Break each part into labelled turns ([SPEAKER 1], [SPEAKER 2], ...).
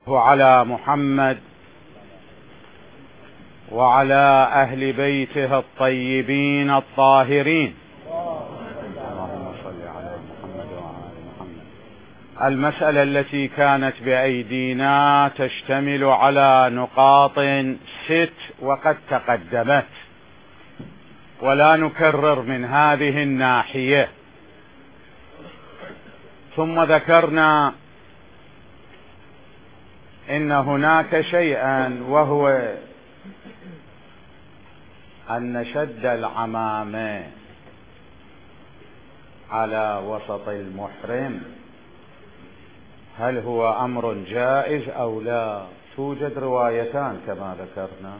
[SPEAKER 1] على محمد وعلى أهل بيته الطيبين الطاهرين. اللهم صل على محمد وعلى محمد. المسألة التي كانت بأيدينا تشتمل على نقاط 6 وقد تقدمت، ولا نكرر من هذه الناحية. ثم ذكرنا إن هناك شيئا، وهو أن شد العمامة على وسط المحرم هل هو أمر جائز أو لا؟ توجد روايتان كما ذكرنا،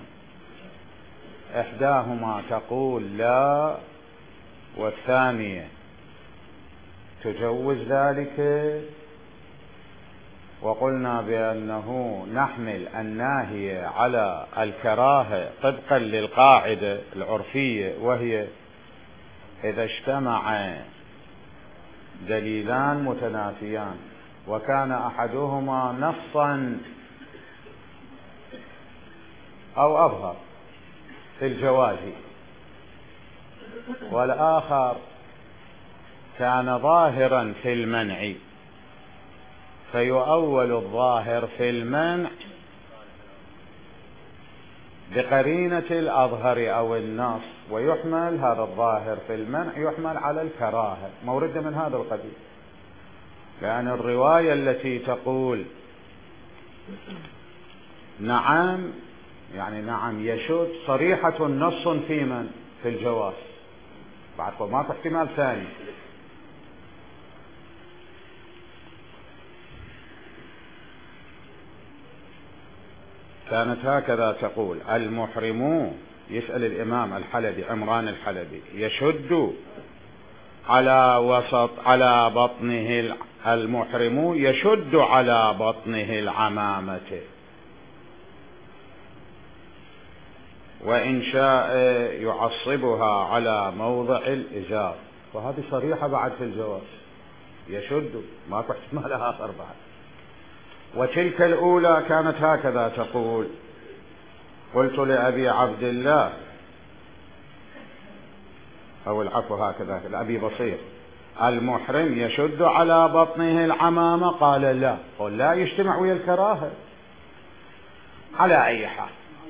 [SPEAKER 1] إحداهما تقول لا، والثانية تجوز ذلك. وقلنا بأنه نحمل الناهية على الكراهة طبقا للقاعدة العرفية، وهي إذا اجتمع دليلان متنافيان وكان أحدهما نصا أو أظهر في الجواز، والآخر كان ظاهرا في المنع، فيؤول الظاهر في المنع بقرينة الأظهر أو النص، ويحمل هذا الظاهر في المنع يحمل على الكراهة، مورد من هذا القبيل. لأن الرواية التي تقول نعم، يعني نعم يشد، صريحة نص في من؟ في الجواز، بعد ما في احتمال ثاني. كانت هكذا تقول: المحرم، يسأل الإمام الحلبي عمران الحلبي، يشد على بطنه، المحرم يشد على بطنه العمامة، وإن شاء يعصبها على موضع الإزار. وهذه صريحة بعد في الجواز، يشد، ما تحتمل آخر بعد. وتلك الأولى كانت هكذا تقول: قلت لأبي عبد الله، أو العفو هكذا لأبي بصير، المحرم يشد على بطنه العمامة؟ قال لا. قل لا يجتمع ويا الكراهة. على أي حال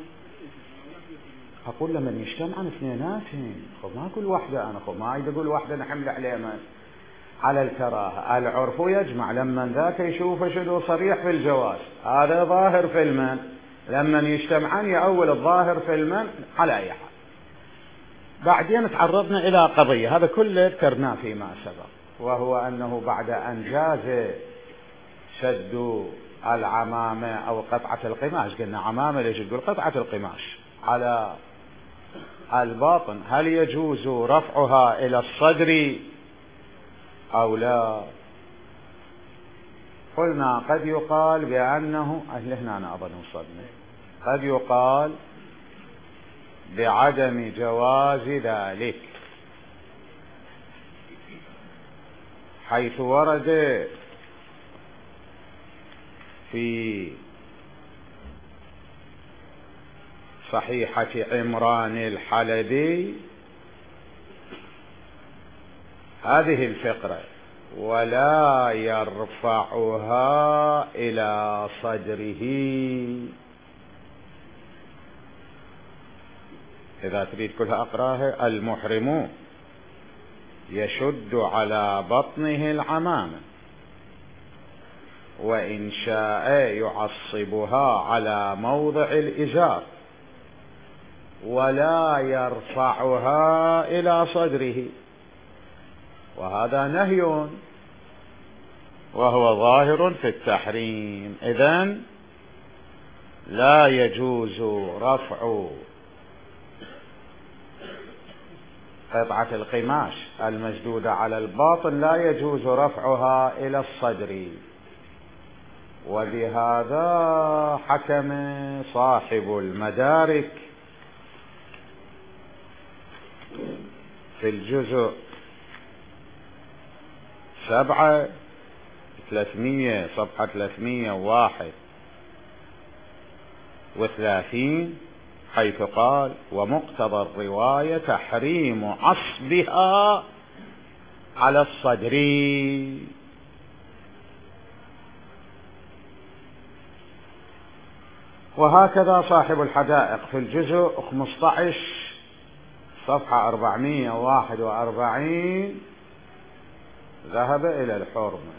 [SPEAKER 1] أقول لمن يجتمع اثنيناتهم، ما أقول واحدة، أنا ما أريد أقول واحدة نحمل عليه من على الكراهة. العرف يجمع، لما ذاك يشوف شدو صريح في الجواز، هذا ظاهر في المن، لما يجتمعان يأول الظاهر في المن. على أي حال بعدين تعرضنا إلى قضية، هذا كله ذكرناه فيما سبق، وهو أنه بعد أن جاز شد العمامة أو قطعة القماش، قلنا عمامة ليش تقول قطعة القماش، على الباطن، هل يجوز رفعها إلى الصدر أو لا؟ قلنا قد يقال بأنه هنا أنا أظن وصلنا، قد يقال بعدم جواز ذلك، حيث ورد في صحيحة عمران الحلبي هذه الفقرة: ولا يرفعها إلى صدره. إذا تريد كلها أقراها: المحرم يشد على بطنه العمامة، وإن شاء يعصبها على موضع الإزار، ولا يرفعها إلى صدره. وهذا نهي وهو ظاهر في التحريم. إذن لا يجوز رفع قطعة القماش المشدودة على الباطن، لا يجوز رفعها إلى الصدر. وبهذا حكم صاحب المدارك في الجزء 7 300 صفحة 301 والثلاثين حيث قال ومقتضى الرواية تحريم عصبها على الصدر. وهكذا صاحب الحدائق في الجزء 15 صفحة 441 ذهب إلى الحرمة.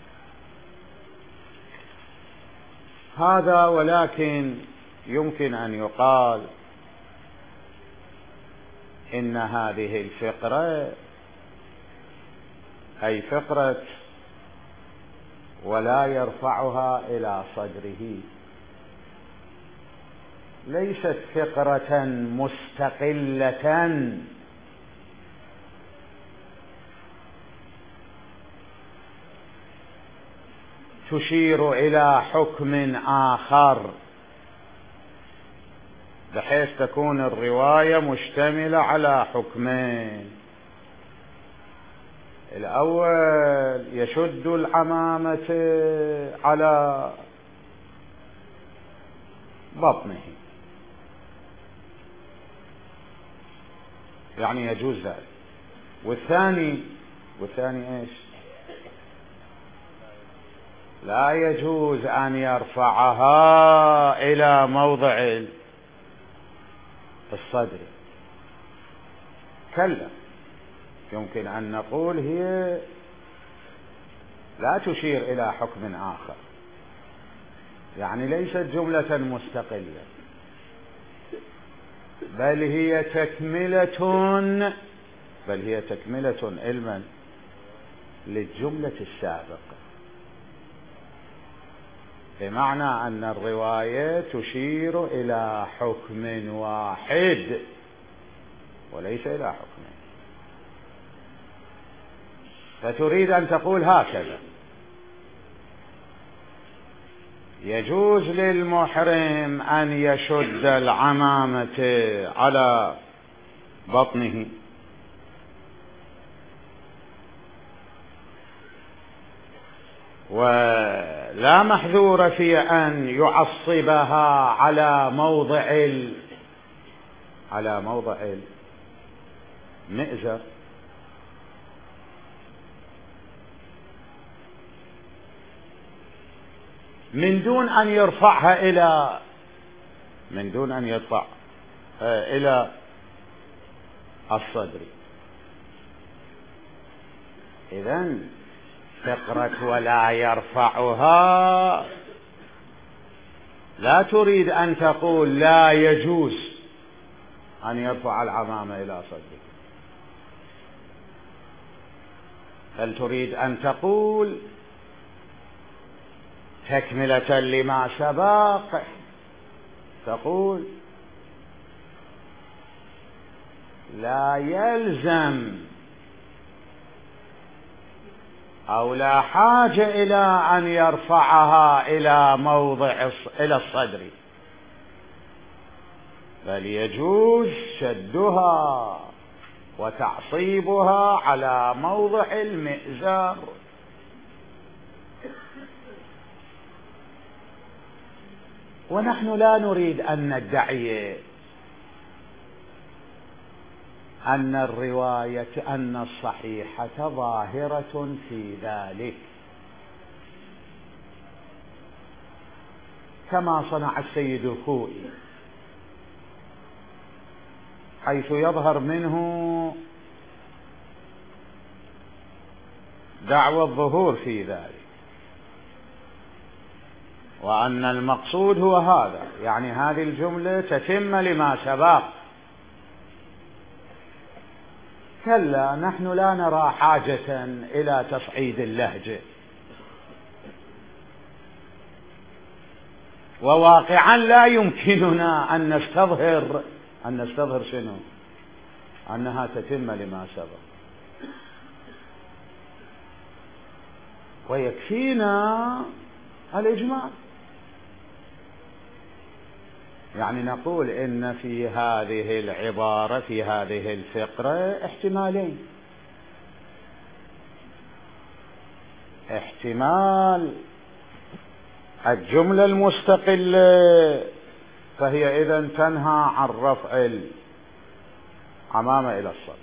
[SPEAKER 1] هذا ولكن يمكن أن يقال إن هذه الفقرة أي فقرة ولا يرفعها إلى صدره ليست فقرة مستقلة تشير إلى حكم آخر، بحيث تكون الرواية مشتملة على حكمين. الأول يشد العمامة على بطنه، يعني يجوز ذلك. والثاني ايش؟ لا يجوز أن يرفعها إلى موضع الصدر. كلا، يمكن أن نقول هي لا تشير إلى حكم آخر، يعني ليست جملة مستقلة، بل هي تكملة علما للجملة السابقة، بمعنى أن الرواية تشير إلى حكم واحد وليس إلى حكمين. فتريد أن تقول هكذا: يجوز للمحرم أن يشد العمامة على بطنه، ولا محذور في أن يعصبها على موضع المئزر، من دون أن يرفعها إلى الصدر. إذن فقرة ولا يرفعها لا تريد أن تقول لا يجوز أن يرفع العمامة إلى صدره، بل تريد أن تقول تكملة لما سبق، تقول لا يلزم أو لا حاجة إلى أن يرفعها إلى الصدر، بل يجوز شدها وتعصيبها على موضع المئزر. ونحن لا نريد أن ندعي أن الصحيحة ظاهرة في ذلك، كما صنع السيد الخوئي، حيث يظهر منه دعوى الظهور في ذلك، وأن المقصود هو هذا، يعني هذه الجملة تتم لما سبق. كلا، نحن لا نرى حاجة إلى تصعيد اللهجة، وواقعا لا يمكننا أن نستظهر شنو؟ أنها تتم لما سبق، ويكفينا الإجمال. يعني نقول إن في هذه العبارة، في هذه الفقرة، احتمالين: احتمال الجملة المستقلة فهي إذن تنهى عن رفع العمامة إلى الصدر،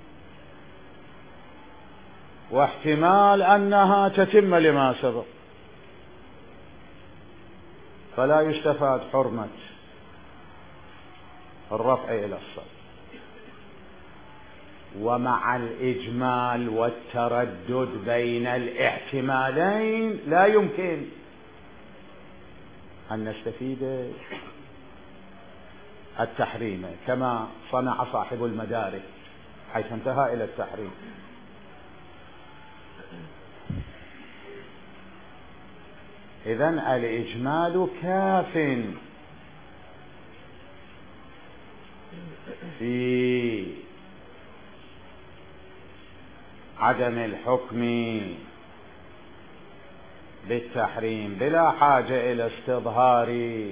[SPEAKER 1] واحتمال أنها تتم لما سبق، فلا يستفاد حرمة الرفع إلى الصدر. ومع الإجمال والتردد بين الاحتمالين لا يمكن أن نستفيد التحريم كما صنع صاحب المدارك حيث انتهى إلى التحريم. إذن الإجمال كاف في عدم الحكم بالتحريم بلا حاجة إلى استظهار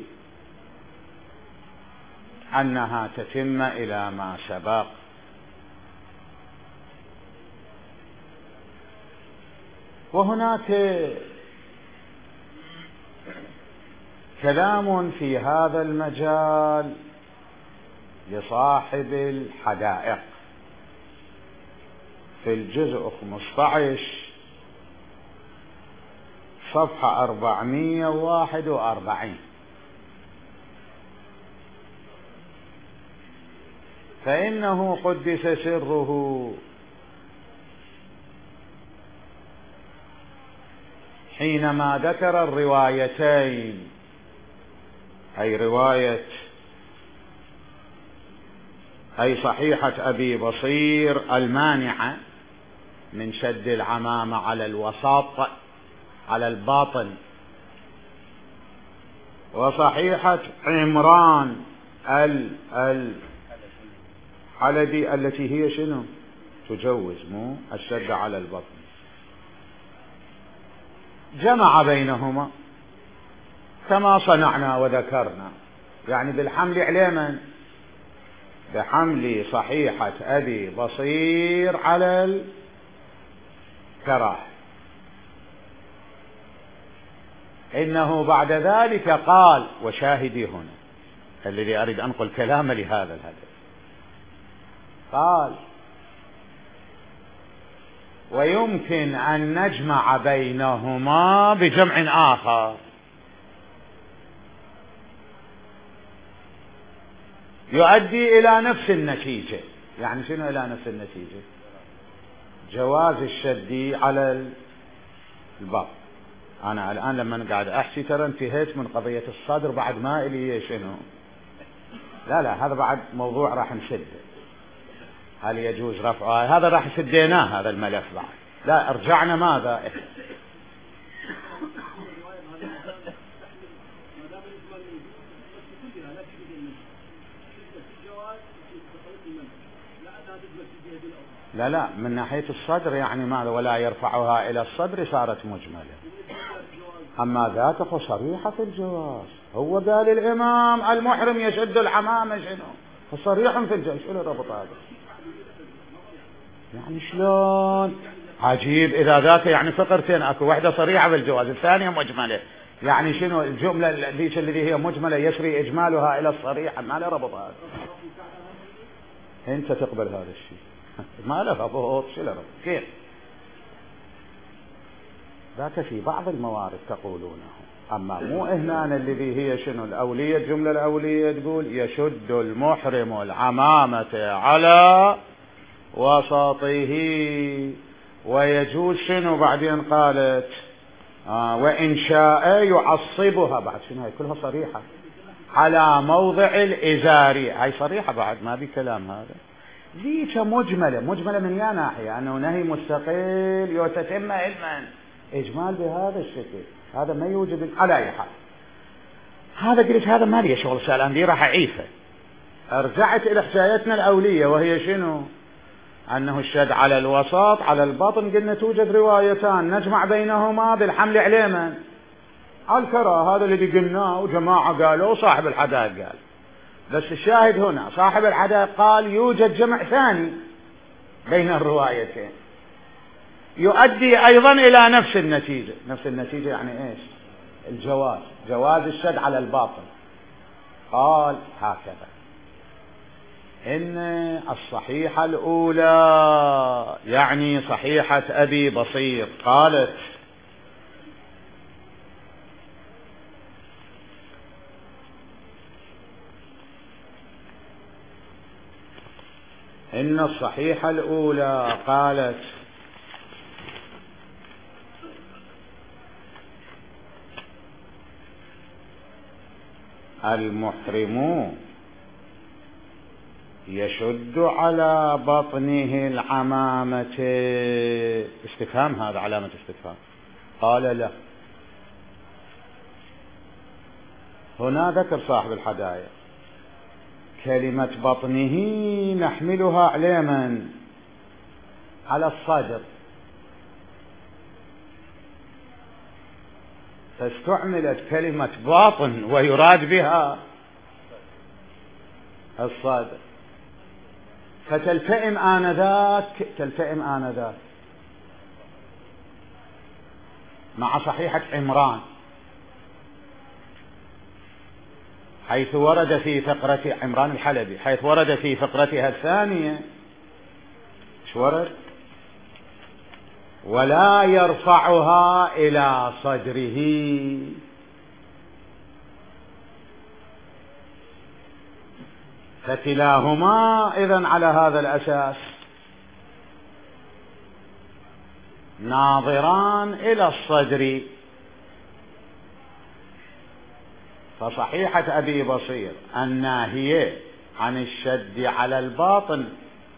[SPEAKER 1] أنها تتم إلى ما سبق. وهناك كلام في هذا المجال لصاحب الحدائق في الجزء 15 صفحة 441، فإنه قدس سره حينما ذكر الروايتين، أي رواية صحيحة أبي بصير المانعة من شد العمامة على الوساط على الباطن، وصحيحة عمران الحلبي التي هي شنو تجوز مو الشد على البطن، جمع بينهما كما صنعنا وذكرنا، يعني بالحمل عليما بحمل صحيحة أبي بصير على الكراهة. إنه بعد ذلك قال، وشاهدي هنا الذي أريد أنقل كلام لهذا الهدف، قال ويمكن أن نجمع بينهما بجمع آخر يؤدي إلى نفس النتيجة. يعني شنو إلى نفس النتيجة؟ جواز الشد على البطن. أنا الآن لما قاعد أحكي ترى انتهيت من قضية الصدر، بعد ما إلي شنو، لا هذا بعد موضوع راح نسده، هل يجوز رفعه، هذا راح سديناه هذا الملف بعد، لا ارجعنا ماذا لا من ناحية الصدر يعني ماذا، ولا يرفعها إلى الصدر صارت مجملة، أما ذاك صريحة في الجواز. هو قال الإمام المحرم يشد العمامة شنو، فصريح في الجواز. شو الربط هذا يعني شلون؟ عجيب. إذا ذاك يعني فقرتين، أكو واحدة صريحة في الجواز الثانية مجملة، يعني شنو الجملة ذيك الذي هي مجملة يسري إجمالها إلى الصريحة، ما له ربط هذا. أنت تقبل هذا الشيء ما له ربط، شو له ربط كيف؟ ذاك في بعض الموارد تقولونه، أما مو هنا الذي هي شنو الأولية، الجملة الأولية تقول يشد المحرم العمامة على وسطه ويجوز شنو بعدين قالت وإن شاء يعصبها، بعد شنو هاي كلها صريحة على موضع الإزار، هاي صريحة بعد ما بكلام هذا. ذيك مجملة من يا ناحية أنه نهي مستقل يتتم علما، إجمال بهذا الشكل هذا ما يوجد على أي حال. هذا قلت هذا ما لي شغل سألان دي راح أعيفه. رجعت إلى حكايتنا الأولية وهي شنو، أنه الشد على الوسط على البطن، قلنا توجد روايتان نجمع بينهما بالحمل عليما على الكراهة، هذا الذي قلناه وجماعة قالوا صاحب الحدائق قال، بس الشاهد هنا صاحب الحدائق قال يوجد جمع ثاني بين الروايتين يؤدي أيضا إلى نفس النتيجة. نفس النتيجة يعني إيش؟ الجواز، جواز الشد على الباطن. قال هكذا: إن الصحيحة الأولى يعني صحيحة أبي بصير قالت: إن الصحيحة الأولى قالت: المحرم يشد على بطنه العمامة. استفهام، هذا علامة استفهام. قال: لا. هنا ذكر صاحب الحدائق كلمة بطنه نحملها على من؟ على الصدر، فاستعملت كلمة باطن ويراد بها الصدر، فتلتئم آنذاك مع صحيحة عمران، حيث ورد في فقرة عمران الحلبي، حيث ورد في فقرتها الثانية ايش ورد؟ ولا يرفعها إلى صدره. فكلاهما إذن على هذا الأساس ناظران إلى الصدر. فصحيحة أبي بصير الناهية عن الشد على الباطن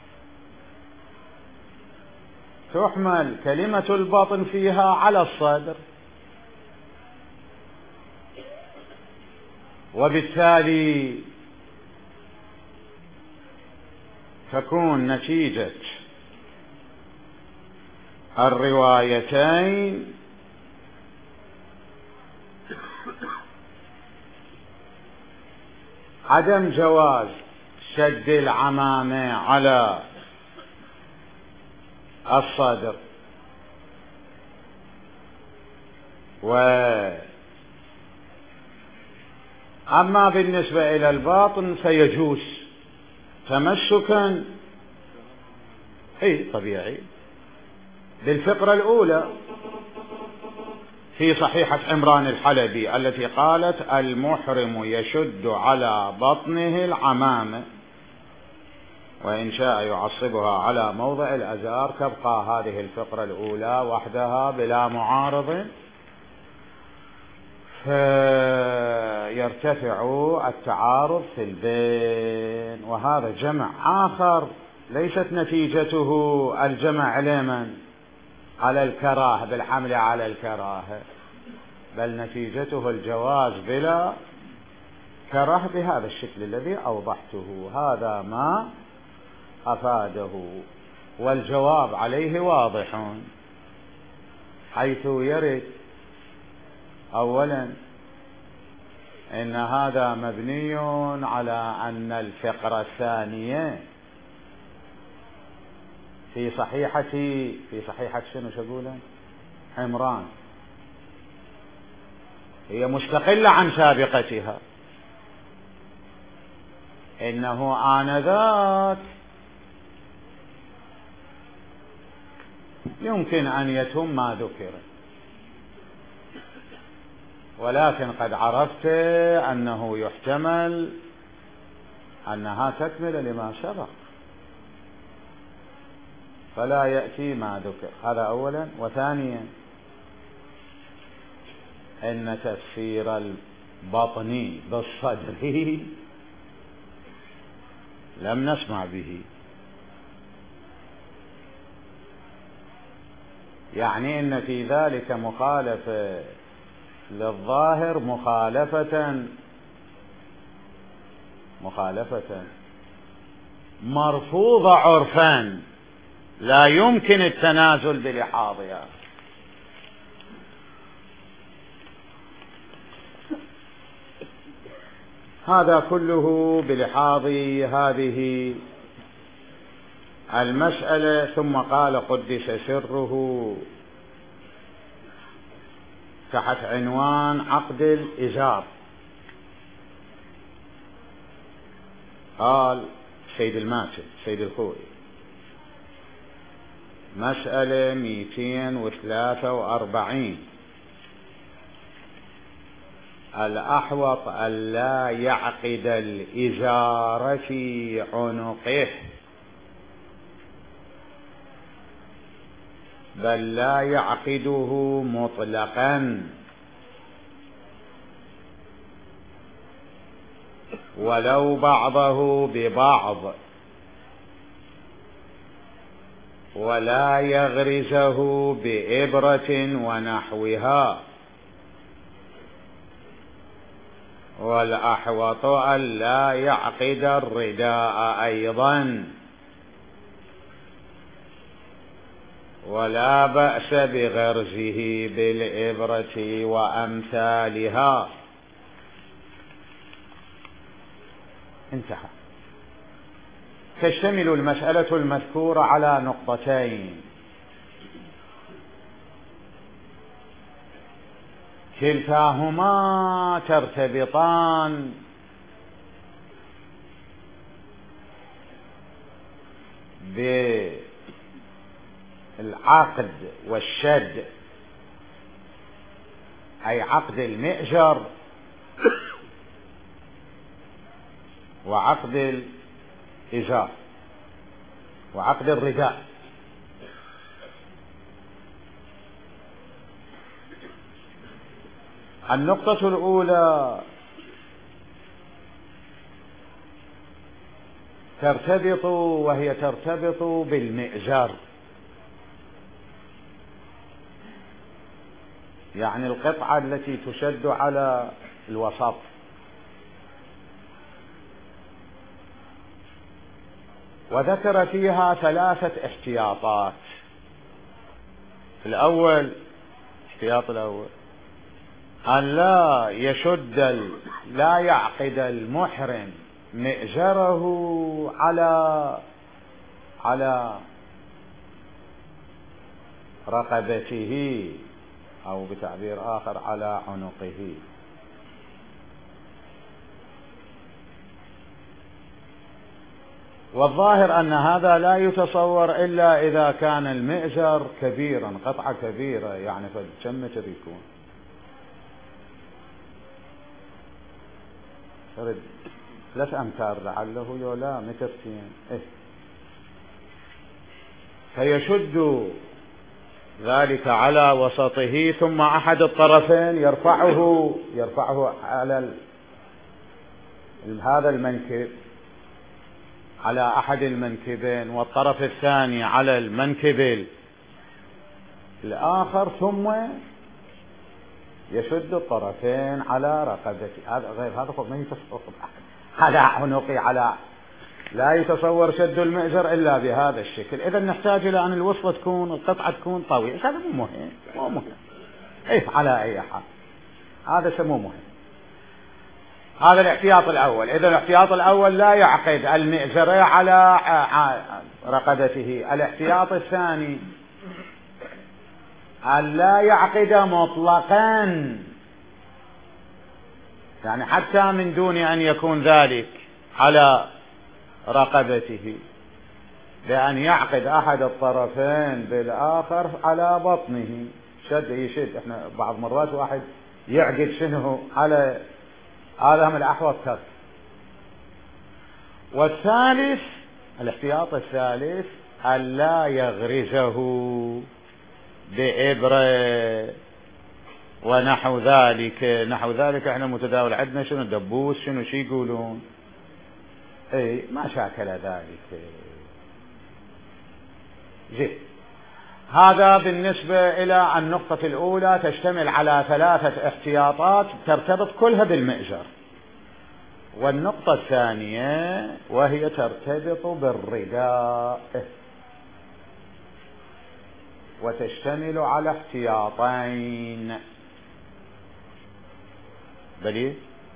[SPEAKER 1] تحمل كلمة الباطن فيها على الصدر، وبالتالي تكون نتيجة الروايتين عدم جواز شد العمامة على الصدر، أما بالنسبة إلى الباطن فيجوز تمسكا طبيعي بالفقرة الأولى في صحيحة عمران الحلبي التي قالت: المحرم يشد على بطنه العمامة، وإن شاء يعصبها على موضع الأزار. تبقى هذه الفقرة الأولى وحدها بلا معارض، فيرتفع التعارض في البين. وهذا جمع آخر ليست نتيجته الجمع على الكراهة بالحمل على الكراهة، بل نتيجته الجواز بلا كراهة بهذا الشكل الذي أوضحته. هذا ما أفاده، والجواب عليه واضح، حيث يرد أولا إن هذا مبني على أن الفقرة الثانية في صحيحة شنو شقوله عمران هي مستقلة عن سابقتها، إنه آنذاك يمكن أن يتم ما ذكر، ولكن قد عرفت أنه يحتمل أنها تكمل لما سبق، فلا يأتي ما ذكر. هذا أولا. وثانيا إن تفسير البطن بالصدر لم نسمع به، يعني إن في ذلك مخالفة للظاهر، مخالفة مرفوضة عرفا لا يمكن التنازل بلحاظها. هذا كله بلحاظ هذه المسألة. ثم قال قدس سره تحت عنوان عقد الإزار: قال سيد الماتب سيد الخوي مسألة 243 الأحوط ألا يعقد الإزار في عنقه بل لا يعقده مطلقا ولو بعضه ببعض ولا يغرزه بإبرة ونحوها والأحوط ألا يعقد الرداء أيضا ولا بأس بغرزه بالإبرة وأمثالها. انتهى. تشتمل المسألة المذكورة على نقطتين، كلتاهما ترتبطان بالعقد والشد، أي عقد المئجر وعقد الإزار وعقد الرداء. النقطة الأولى وهي ترتبط بالمئزر، يعني القطعة التي تشد على الوسط. وذكر فيها 3 احتياطات. الأول، الاحتياط الأول أن لا يعقد المحرم مئزره على رقبته، أو بتعبير آخر على عنقه. والظاهر أن هذا لا يتصور إلا إذا كان المئزر كبيرا، قطعة كبيرة، يعني كم متر يكون؟ 3 أمتار لعله، يولا مترتين. فيشد ذلك على وسطه، ثم أحد الطرفين يرفعه على هذا المنكب، على أحد المنكبين، والطرف الثاني على المنكب الآخر، ثم يشد الطرفين على رقبته. هذا ما يتصور على عنقي، لا يتصور شد المئزر إلا بهذا الشكل. إذا نحتاج إلى أن القطعة تكون طويلة. هذا مو مهم. على أي حال هذا مو مهم. هذا الاحتياط الأول. إذا الاحتياط الأول لا يعقد المئزر على رقبته. الاحتياط الثاني أن لا يعقد مطلقا، يعني حتى من دون أن يكون ذلك على رقبته، بأن يعقد أحد الطرفين بالآخر على بطنه. يشد. احنا بعض مرات واحد يعقد على هذا من الأحوط ترك. والثالث، الاحتياط الثالث، أن لا يغرزه بإبرة ونحو ذلك. احنا متداول عندنا شنو دبوس، شنو شي يقولون، ما شاكل ذلك. هذا بالنسبة إلى النقطة الأولى، تشتمل على 3 احتياطات ترتبط كلها بالمئزر. والنقطة الثانية وهي ترتبط بالرداء، وتشتمل على احتياطين. بلي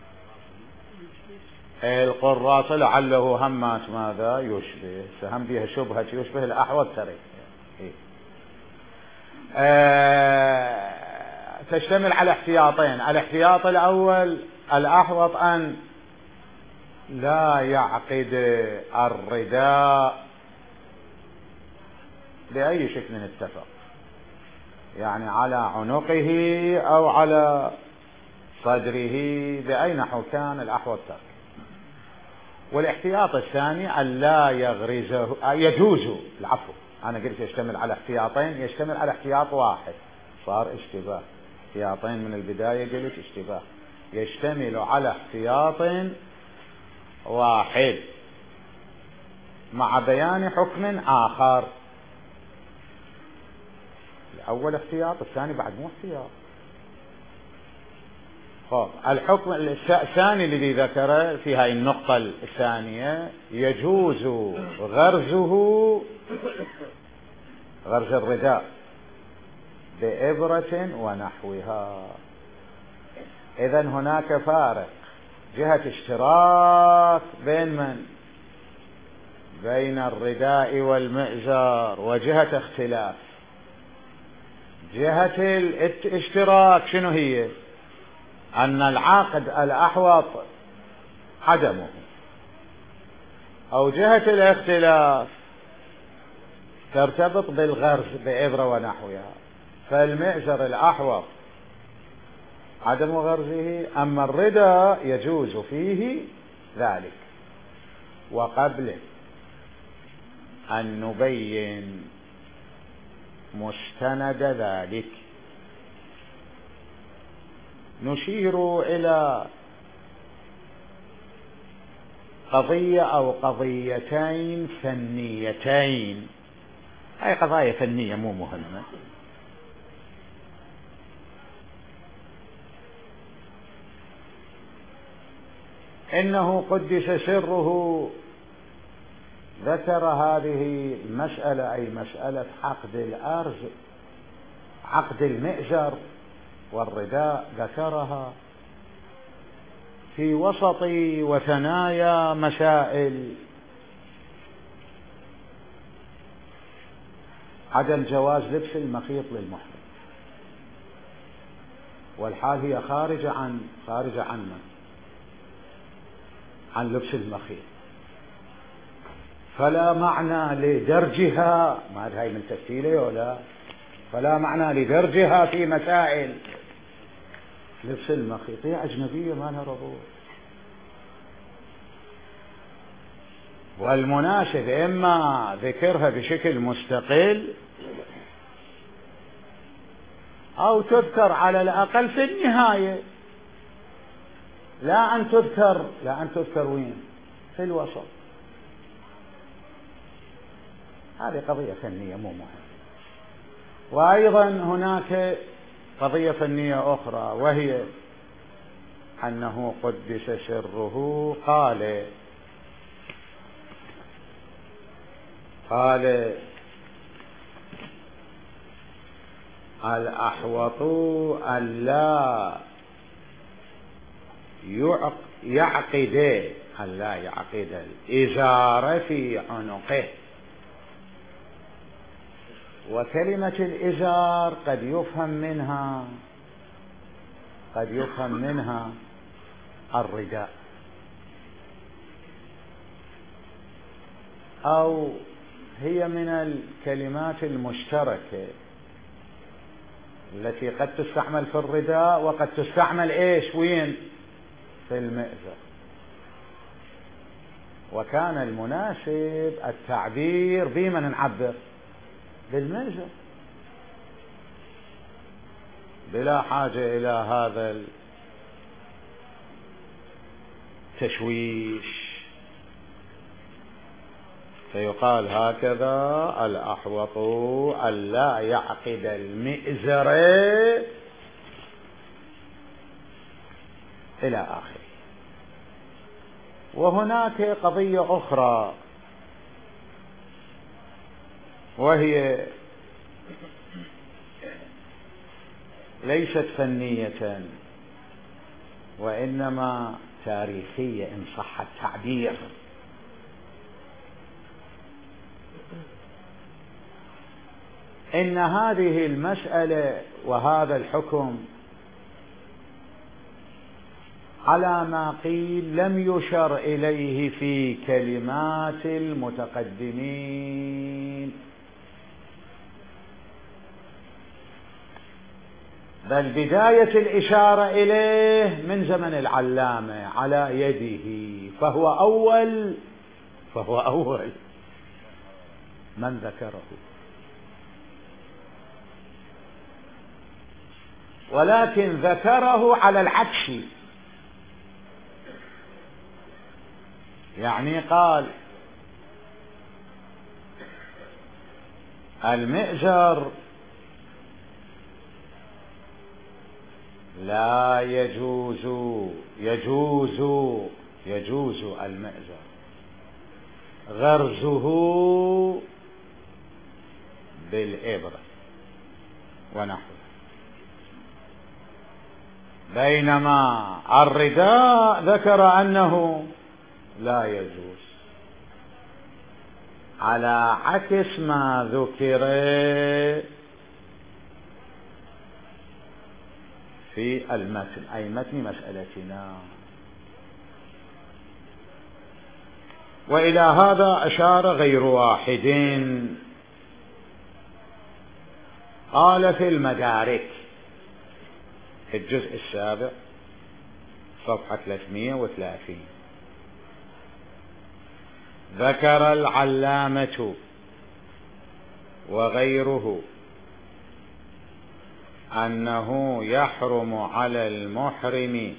[SPEAKER 1] القراص لعله همات ماذا يشبه، سهم بها شبهة يشبه الأحوط ترك. تشتمل على احتياطين. الاحتياط الأول، الأحوط أن لا يعقد الرداء بأي شكل اتفق، يعني على عنقه أو على صدره بأي نحو كان الأحوط ترك. والاحتياط الثاني أن لا يغرزه، يجوز، العفو أنا قلت يشتمل على احتياطين، يشتمل على احتياط واحد، صار اشتباه، احتياطين من البداية قلت اشتباه، يشتمل على احتياط واحد مع بيان حكم آخر. الأول احتياط، الثاني بعد مو احتياط. الحكم الثاني الذي ذكره في هذه النقطة الثانية يجوز غرزه، غرز الرداء بإبرة ونحوها. إذن هناك فارق جهة اشتراك بين من؟ بين الرداء والمئزر، وجهة اختلاف. جهة الاشتراك شنو هي؟ أن العقد الأحوط عدمه، أو جهة الاختلاف ترتبط بالغرز بإبرة ونحوها، فالمئزر الأحوط عدم غرزه، أما الرداء يجوز فيه ذلك. وقبل أن نبين مستند ذلك نشير إلى قضية أو قضيتين فنيتين، هاي قضايا فنية مو مهمة. إنه قدس سره ذكر هذه المسألة، أي مسألة عقد الأرز، عقد المئزر والرداء، ذكرها في وسط وثنايا مسائل عدم جواز لبس المخيط للمحرم، والحال هي خارجة عن لبس المخيط، فلا معنى لدرجها، ما هاي من تفصيله ولا، فلا معنى لدرجها في مسائل لبس المخيط، هي أجنبية ما لها ربط. والمناسب إما ذكرها بشكل مستقل أو تذكر على الأقل في النهاية، لا أن تذكر وين؟ في الوسط. هذه قضية فنية مو مهمة. وأيضا هناك قضية فنية أخرى، وهي أنه قدس سره قال الأحوط ألا يعقد الإزار في عنقه. وكلمة الإزار قد يفهم منها الرداء، أو هي من الكلمات المشتركة التي قد تستعمل في الرداء وقد تستعمل وين؟ في المئزر. وكان المناسب التعبير بمن نعبر؟ بالمئزر، بلا حاجة إلى هذا التشويش. فيقال هكذا: الأحوط ألا يعقد المئزر إلى آخره. وهناك قضية أخرى، وهي ليست فنية وإنما تاريخية إن صح التعبير. إن هذه المسألة وهذا الحكم على ما قيل لم يشر إليه في كلمات المتقدمين، بل بداية الإشارة إليه من زمن العلامة على يده، فهو أول من ذكره. ولكن ذكره على العكس، يعني قال المئزر لا يجوز المئزر غرزه بالإبرة ونحوه، بينما الرداء ذكر أنه لا يجوز، على عكس ما ذكر في المتن، أي متن مسألتنا. وإلى هذا أشار غير واحد. قال في المدارك في الجزء السابع صفحة 330: ذكر العلامة وغيره أنه يحرم على المحرم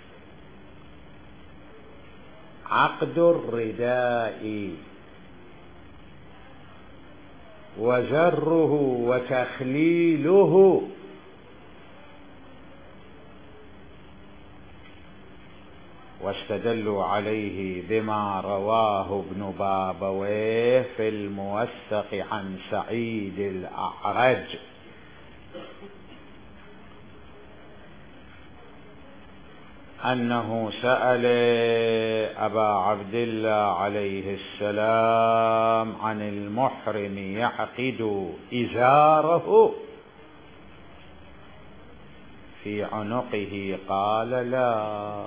[SPEAKER 1] عقد الرداء وجره وتخليله، واستدلوا عليه بما رواه ابن بابويه في الموثق عن سعيد الأعرج أنه سأل أبا عبد الله عليه السلام عن المحرم يعقد إزاره في عنقه، قال لا.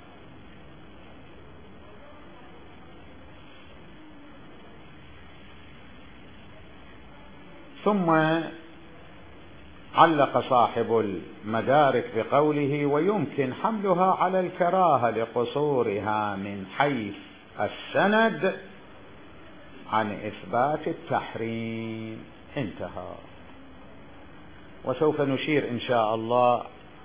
[SPEAKER 1] ثم علق صاحب المدارك بقوله: ويمكن حملها على الكراهة لقصورها من حيث السند عن إثبات التحريم. انتهى. وسوف نشير إن شاء الله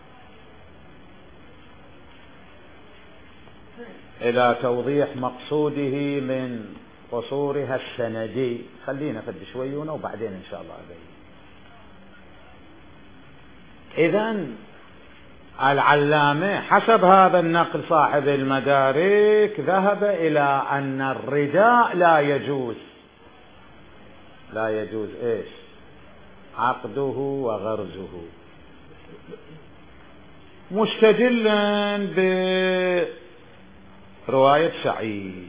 [SPEAKER 1] إلى توضيح مقصوده من قصورها السندي. خلينا قد شويونه وبعدين إن شاء الله أبين. إذن العلامة حسب هذا النقل صاحب المدارك ذهب إلى أن الرداء لا يجوز إيش؟ عقده وغرزه، مستدلا برواية سعيد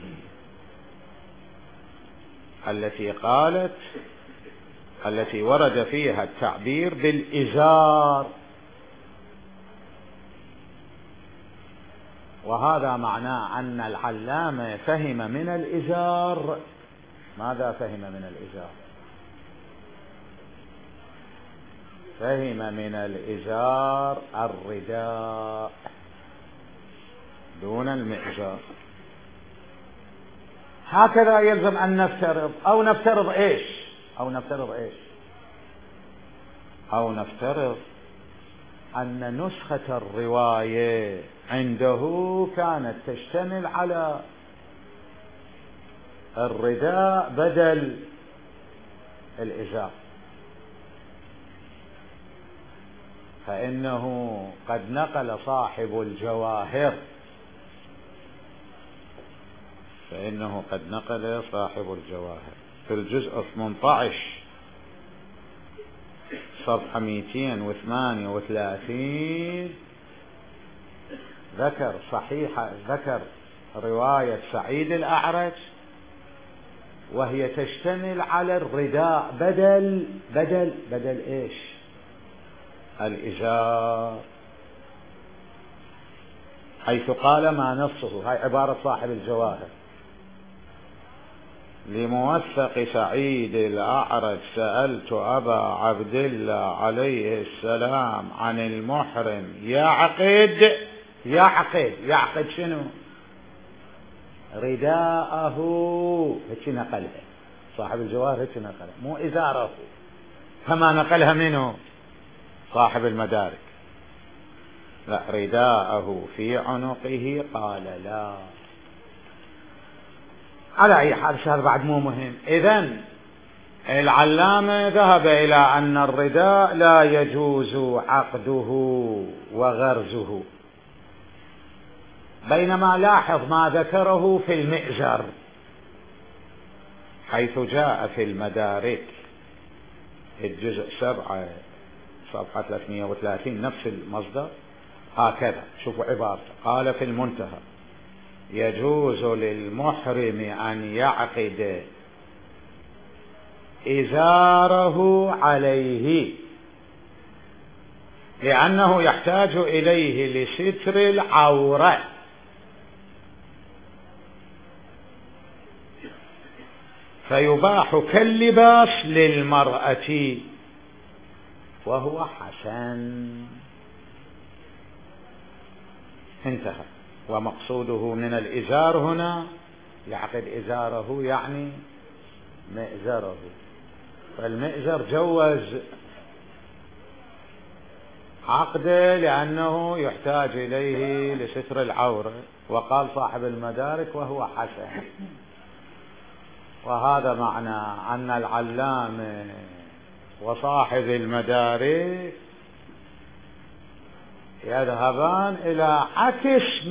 [SPEAKER 1] التي ورد فيها التعبير بالإزار، وهذا معناه أن العلامة فهم من الإزار. ماذا فهم من الإزار؟ فهم من الإزار الرداء دون المئزار. هكذا يلزم أن نفترض أو نفترض أن نسخة الرواية عنده كانت تشتمل على الرداء بدل الإزار، فإنه قد نقل صاحب الجواهر في الجزء 18 صفحة 238 ذكر رواية سعيد الأعرج، وهي تشتمل على الرداء بدل إيش؟ الإزار. حيث قال ما نصه. هاي عبارة صاحب الجواهر: لموثق سعيد الأعرج سألت أبا عبد الله عليه السلام عن المحرم يعقد شنو؟ رداءه. هيك نقلها صاحب الجواهر، هيك نقلها، مو إزاره كما نقلها منه صاحب المدارك، لا، رداءه في عنقه. قال لا. على أي حال هذا بعد مو مهم. إذن العلامة ذهب إلى أن الرداء لا يجوز عقده وغرزه، بينما لاحظ ما ذكره في المئزر، حيث جاء في المدارك الجزء 7 صفحة 330 نفس المصدر هكذا. شوفوا عبارته: قال في المنتهى: يجوز للمحرم أن يعقد إزاره عليه لأنه يحتاج إليه لستر العورة، فيباح كاللباس للمرأة وهو حسن. انتهى. ومقصوده من الإزار هنا يعقد إزاره يعني مئزره، فالمئزر جوز عقده لأنه يحتاج إليه لستر العورة، وقال صاحب المدارك وهو حسن. وهذا معنى أن العلامة وصاحب المدارك يذهبان إلى عكس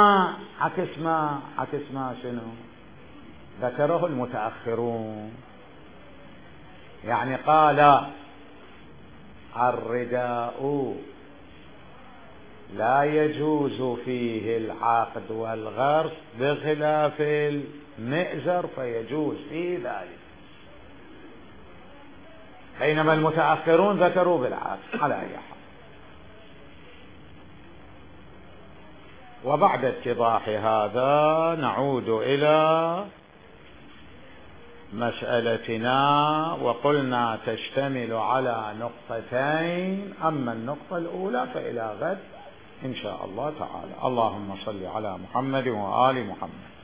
[SPEAKER 1] ما شنو ذكره المتأخرون. يعني قال الرداء لا يجوز فيه العقد والغرس بخلاف المئزر فيجوز فيه ذلك، بينما المتأخرون ذكروا بالعكس. على أي حال، وبعد اتضاح هذا نعود إلى مسألتنا، وقلنا تشتمل على نقطتين، أما النقطة الأولى فإلى غد إن شاء الله تعالى. اللهم صل على محمد وآل محمد.